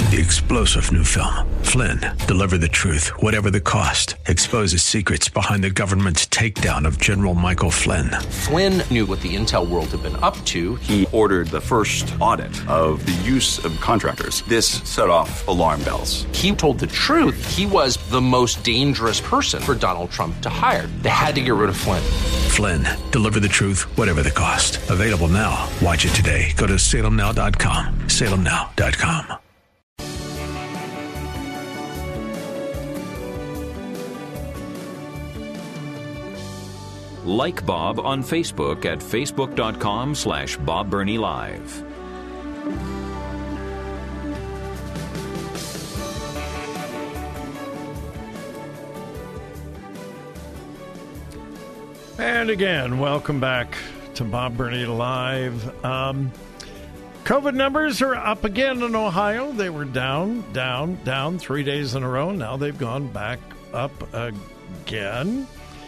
The explosive new film, Flynn, deliver the truth, whatever the cost, exposes secrets behind the government's takedown of General Michael Flynn. Flynn knew what the intel world had been up to. He ordered the first audit of the use of contractors. This set off alarm bells. He told the truth. He was the most dangerous person for Donald Trump to hire. They had to get rid of Flynn. Flynn, deliver the truth, whatever the cost. Available now. Watch it today. Go to salemnow.com. salemnow.com. Like Bob on Facebook at facebook.com/Bob Burney Live. And again, welcome back to Bob Burney Live. COVID numbers are up again in Ohio. They were down 3 days in a row. Now they've gone back up again.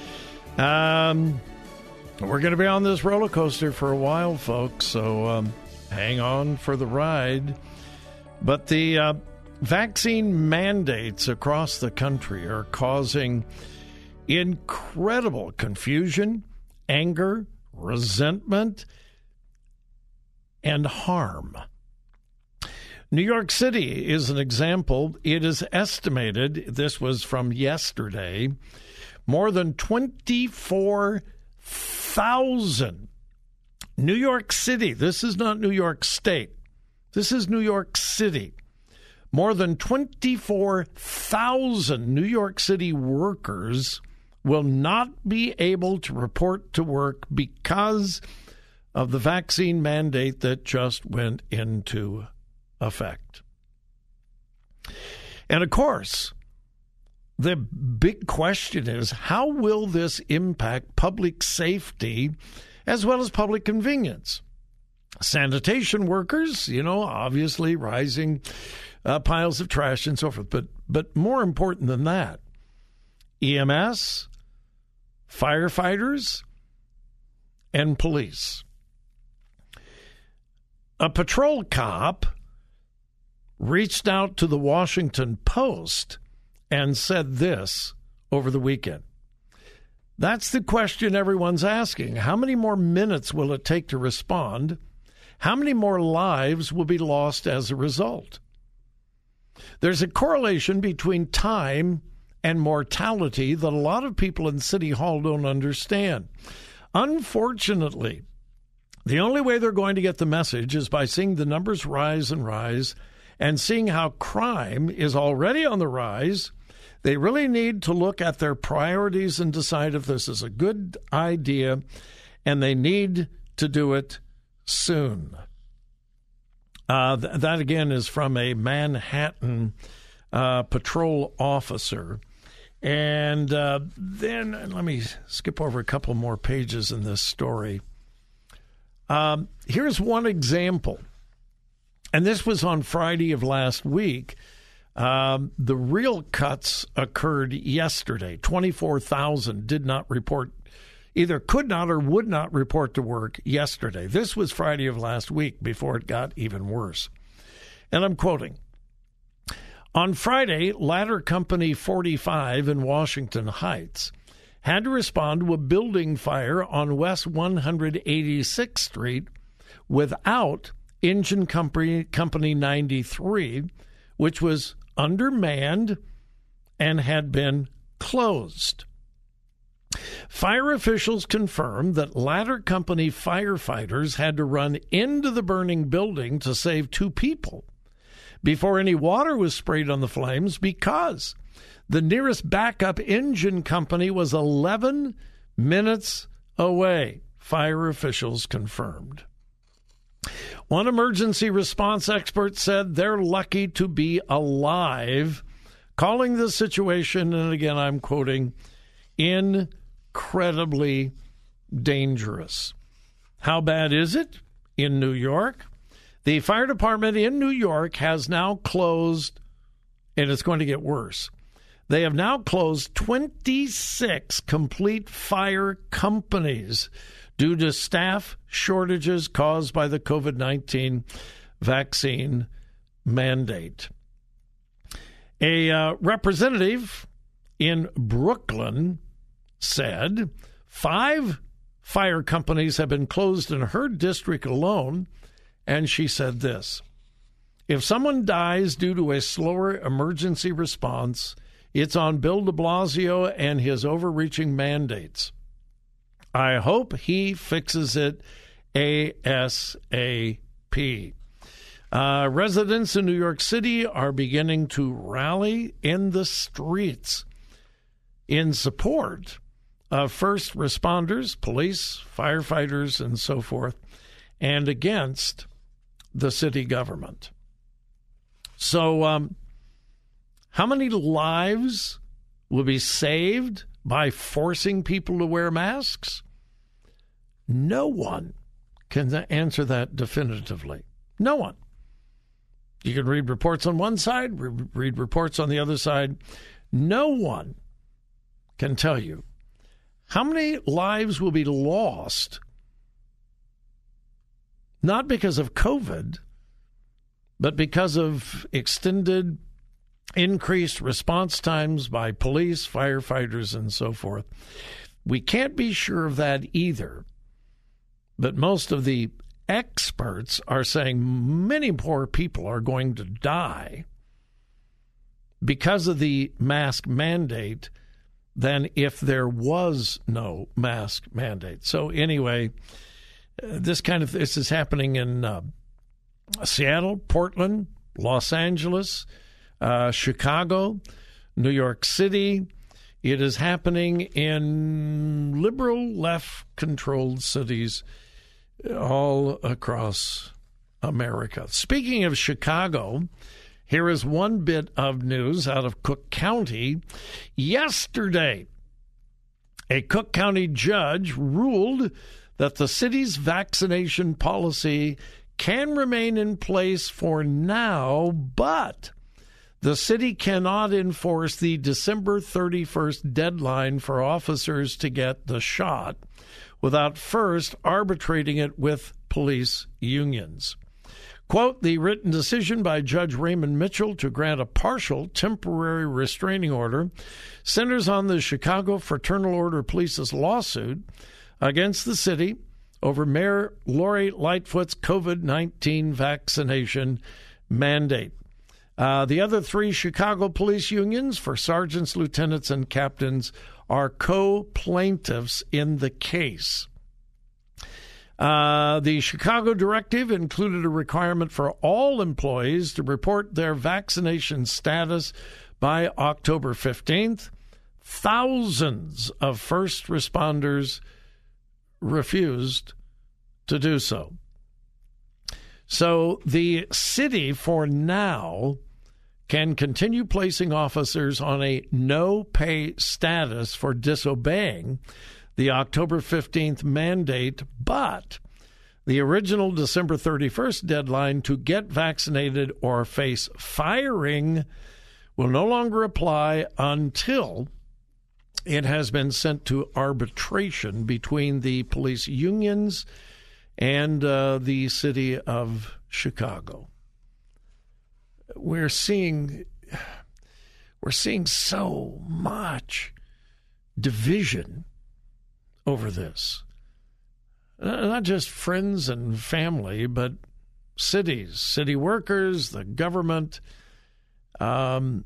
We're going to be on this roller coaster for a while, folks, so hang on for the ride. But the vaccine mandates across the country are causing incredible confusion, anger, resentment, and harm. New York City is an example. It is estimated, this was from yesterday, more than 24,000. New York City, this is not New York State. This is New York City. More than 24,000 New York City workers will not be able to report to work because of the vaccine mandate that just went into effect. And of course, the big question is, how will this impact public safety as well as public convenience? Sanitation workers, obviously rising piles of trash and so forth. But more important than that, EMS, firefighters, and police. A patrol cop reached out to the Washington Post and said this over the weekend. That's the question everyone's asking. How many more minutes will it take to respond? How many more lives will be lost as a result? There's a correlation between time and mortality that a lot of people in City Hall don't understand. Unfortunately, the only way they're going to get the message is by seeing the numbers rise and rise and seeing how crime is already on the rise. They really need to look at their priorities and decide if this is a good idea, and they need to do it soon. That, again, is from a Manhattan patrol officer. And then let me skip over a couple more pages in this story. Here's one example, and this was on Friday of last week. The real cuts occurred yesterday. 24,000 did not report, either could not or would not report to work yesterday. This was Friday of last week before it got even worse. And I'm quoting. On Friday, Ladder Company 45 in Washington Heights had to respond to a building fire on West 186th Street without Engine Company 93, which was undermanned and had been closed. Fire officials confirmed that Ladder Company firefighters had to run into the burning building to save 2 people before any water was sprayed on the flames because the nearest backup engine company was 11 minutes away, fire officials confirmed. One emergency response expert said they're lucky to be alive, calling the situation, and again I'm quoting, incredibly dangerous. How bad is it in New York? The fire department in New York has now closed, and it's going to get worse. They have now closed 26 complete fire companies due to staff shortages caused by the COVID-19 vaccine mandate. A representative in Brooklyn said 5 fire companies have been closed in her district alone, and she said this: if someone dies due to a slower emergency response, it's on Bill de Blasio and his overreaching mandates. I hope he fixes it ASAP. Residents in New York City are beginning to rally in the streets in support of first responders, police, firefighters, and so forth, and against the city government. So, how many lives will be saved by forcing people to wear masks? No one can answer that definitively. No one. You can read reports on one side, read reports on the other side. No one can tell you how many lives will be lost, not because of COVID, but because of extended, increased response times by police, firefighters, and so forth. We can't be sure of that either, but most of the experts are saying many more people are going to die because of the mask mandate than if there was no mask mandate. So anyway, this is happening in Seattle, Portland, Los Angeles, Chicago, New York City. It is happening in liberal, left-controlled cities all across America. Speaking of Chicago, here is one bit of news out of Cook County. Yesterday, a Cook County judge ruled that the city's vaccination policy can remain in place for now, but the city cannot enforce the December 31st deadline for officers to get the shot without first arbitrating it with police unions. Quote, the written decision by Judge Raymond Mitchell to grant a partial temporary restraining order centers on the Chicago Fraternal Order Police's lawsuit against the city over Mayor Lori Lightfoot's COVID-19 vaccination mandate. The other 3 Chicago police unions for sergeants, lieutenants, and captains are co-plaintiffs in the case. The Chicago directive included a requirement for all employees to report their vaccination status by October 15th. Thousands of first responders refused to do so. So the city, for now, can continue placing officers on a no-pay status for disobeying the October 15th mandate, but the original December 31st deadline to get vaccinated or face firing will no longer apply until it has been sent to arbitration between the police unions and the city of Chicago. We're seeing so much division over this. Not just friends and family, but cities, city workers, the government. And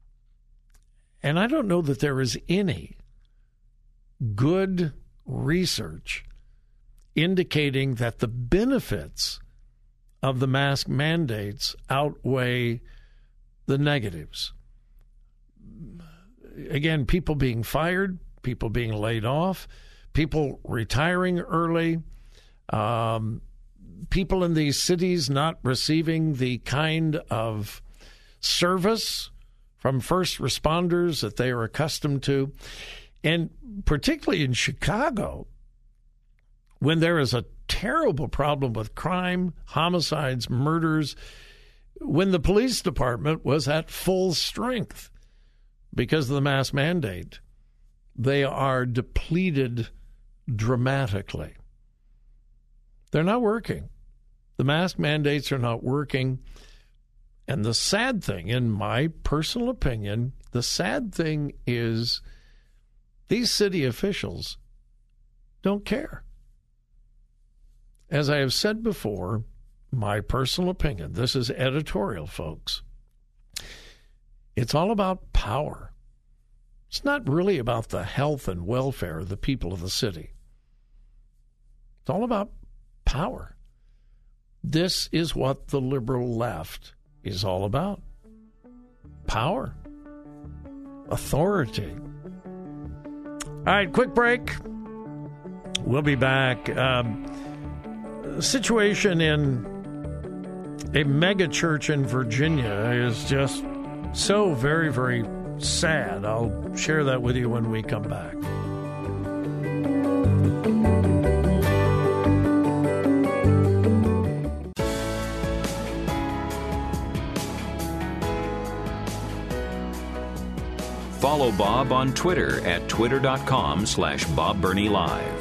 I don't know that there is any good research indicating that the benefits of the mask mandates outweigh the negatives. Again, people being fired, people being laid off, people retiring early, people in these cities not receiving the kind of service from first responders that they are accustomed to. And particularly in Chicago, when there is a terrible problem with crime, homicides, murders, when the police department was at full strength because of the mask mandate, they are depleted dramatically. They're not working. The mask mandates are not working. And the sad thing, in my personal opinion, the sad thing is these city officials don't care. As I have said before, my personal opinion, this is editorial, folks, it's all about power. It's not really about the health and welfare of the people of the city. It's all about power. This is what the liberal left is all about. Power. Authority. All right, quick break. We'll be back. Situation in a mega church in Virginia is just so very, very sad. I'll share that with you when we come back. Follow Bob on Twitter at twitter.com/Bob Burney Live.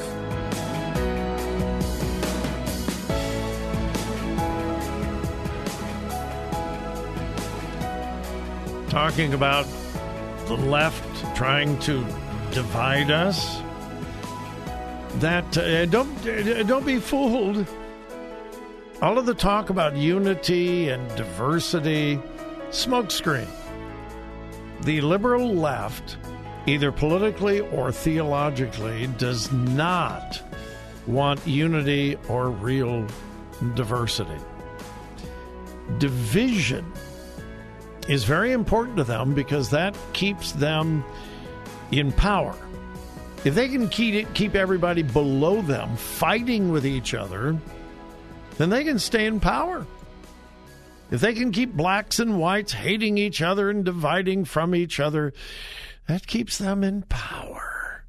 Talking about the left trying to divide us. That don't be fooled. All of the talk about unity and diversity, smokescreen. The liberal left, either politically or theologically, does not want unity or real diversity. Division is very important to them because that keeps them in power. If they can keep everybody below them fighting with each other, then they can stay in power. If they can keep blacks and whites hating each other and dividing from each other, that keeps them in power.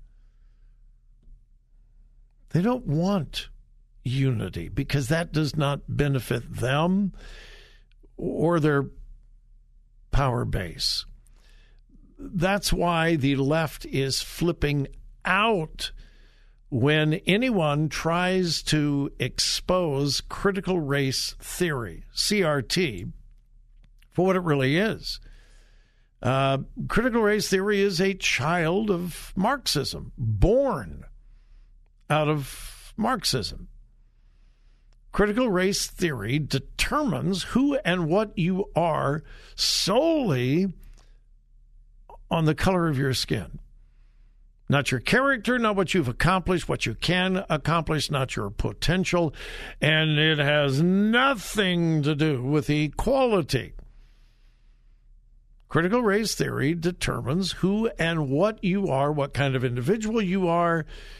They don't want unity because that does not benefit them or their power base. That's why the left is flipping out when anyone tries to expose critical race theory, CRT, for what it really is. Critical race theory is a child of Marxism, born out of Marxism. Critical race theory determines who and what you are solely on the color of your skin. Not your character, not what you've accomplished, what you can accomplish, not your potential. And it has nothing to do with equality. Critical race theory determines who and what you are, what kind of individual you are,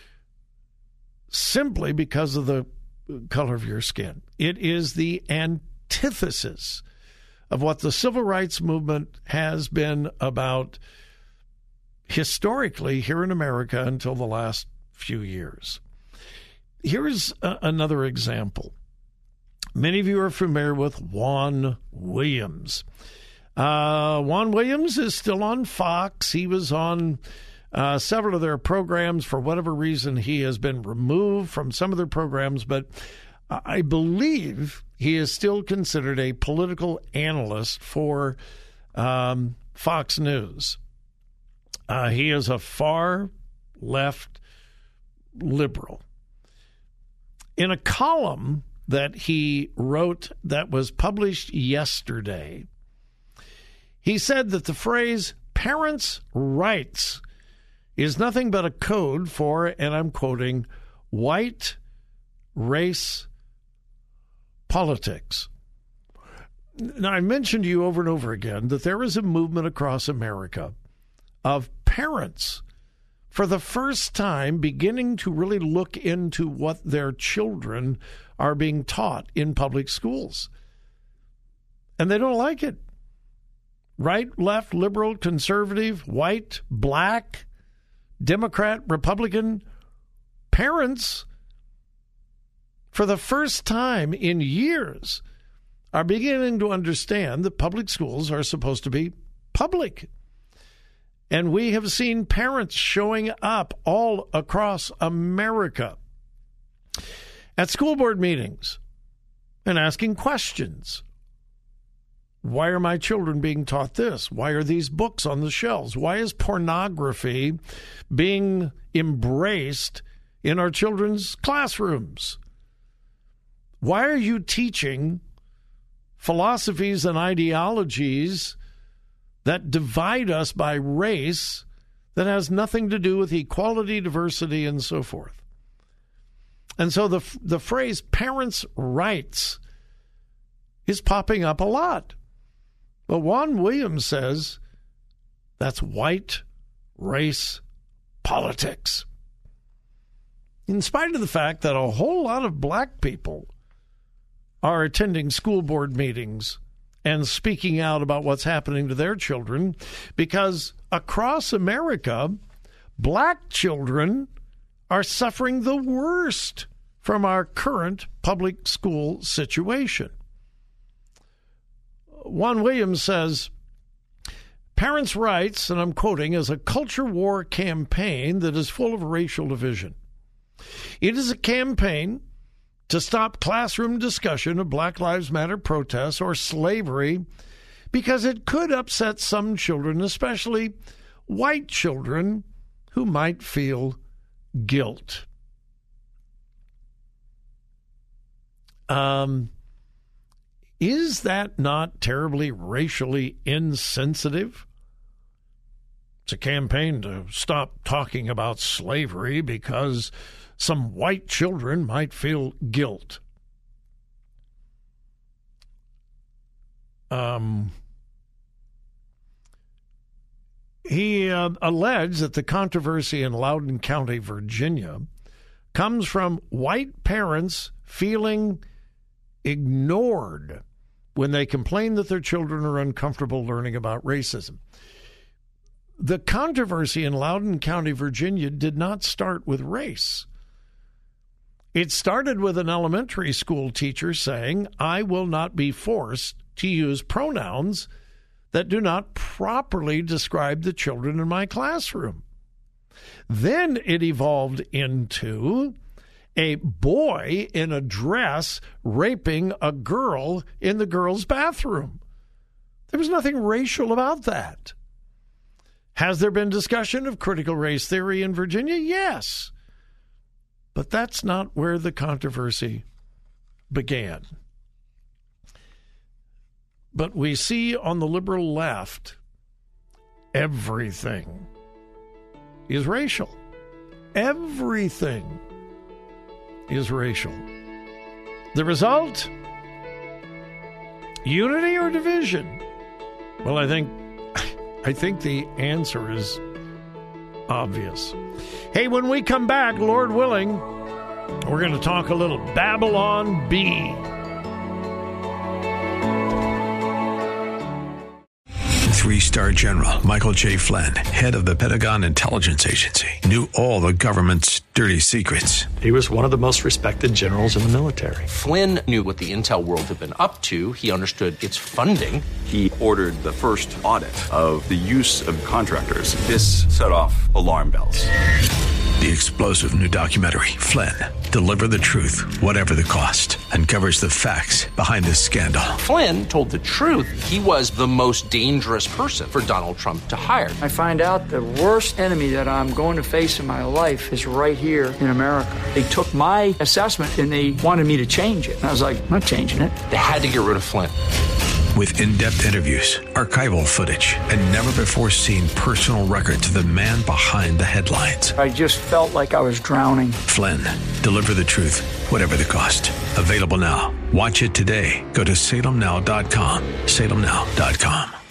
simply because of the color of your skin. It is the antithesis of what the civil rights movement has been about historically here in America until the last few years. Here's another example. Many of you are familiar with Juan Williams. Juan Williams is still on Fox. He was on several of their programs. For whatever reason, he has been removed from some of their programs, but I believe he is still considered a political analyst for Fox News. He is a far-left liberal. In a column that he wrote that was published yesterday, he said that the phrase parents' rights is nothing but a code for, and I'm quoting, white race politics. Now, I mentioned to you over and over again that there is a movement across America of parents for the first time beginning to really look into what their children are being taught in public schools. And they don't like it. Right, left, liberal, conservative, white, black, Democrat, Republican, parents, for the first time in years, are beginning to understand that public schools are supposed to be public. And we have seen parents showing up all across America at school board meetings and asking questions. Why are my children being taught this? Why are these books on the shelves? Why is pornography being embraced in our children's classrooms? Why are you teaching philosophies and ideologies that divide us by race that has nothing to do with equality, diversity, and so forth? And so the phrase parents' rights is popping up a lot. But Juan Williams says that's white race politics. In spite of the fact that a whole lot of black people are attending school board meetings and speaking out about what's happening to their children, because across America, black children are suffering the worst from our current public school situation. Juan Williams says, parents' rights, and I'm quoting, is a culture war campaign that is full of racial division. It is a campaign to stop classroom discussion of Black Lives Matter protests or slavery because it could upset some children, especially white children, who might feel guilt. Is that not terribly racially insensitive? It's a campaign to stop talking about slavery because some white children might feel guilt. He alleged that the controversy in Loudoun County, Virginia, comes from white parents feeling ignored when they complain that their children are uncomfortable learning about racism. The controversy in Loudoun County, Virginia, did not start with race. It started with an elementary school teacher saying, "I will not be forced to use pronouns that do not properly describe the children in my classroom." Then it evolved into a boy in a dress raping a girl in the girls' bathroom. There was nothing racial about that. Has there been discussion of critical race theory in Virginia? Yes. But that's not where the controversy began. But we see on the liberal left, everything is racial. Everything is racial. The result? Unity or division? Well, I think the answer is obvious. Hey, when we come back, Lord willing, we're going to talk a little Babylon Bee. Three-star General Michael J. Flynn, head of the Pentagon Intelligence Agency, knew all the government's dirty secrets. He was one of the most respected generals in the military. Flynn knew what the intel world had been up to. He understood its funding. He ordered the first audit of the use of contractors. This set off alarm bells. The explosive new documentary, Flynn, Deliver the Truth, Whatever the Cost, uncovers the facts behind this scandal. Flynn told the truth. He was the most dangerous person for Donald Trump to hire. I find out the worst enemy that I'm going to face in my life is right here in America. They took my assessment and they wanted me to change it. And I was like, I'm not changing it. They had to get rid of Flynn. With in-depth interviews, archival footage, and never-before-seen personal records of the man behind the headlines. I just felt like I was drowning. Flynn, Deliver the Truth, Whatever the Cost. Available now. Watch it today. Go to salemnow.com. salemnow.com.